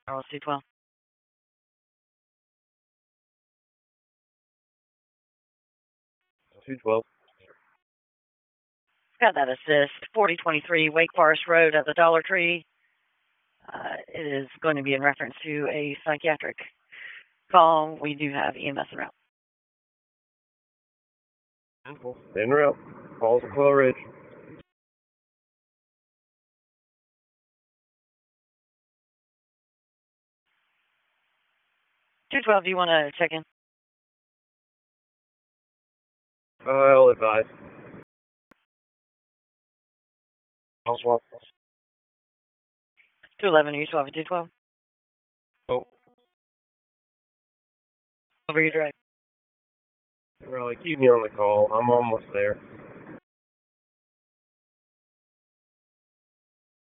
Charles 212. Got that assist. 4023 Wake Forest Road at the Dollar Tree. It is going to be in reference to a psychiatric call. We do have EMS around. En route. Falls of Quail Ridge. 212, do you want to check in? I'll advise. 211, are you still have a 212? Oh. Over your drive. Really, keep me on the call. I'm almost there.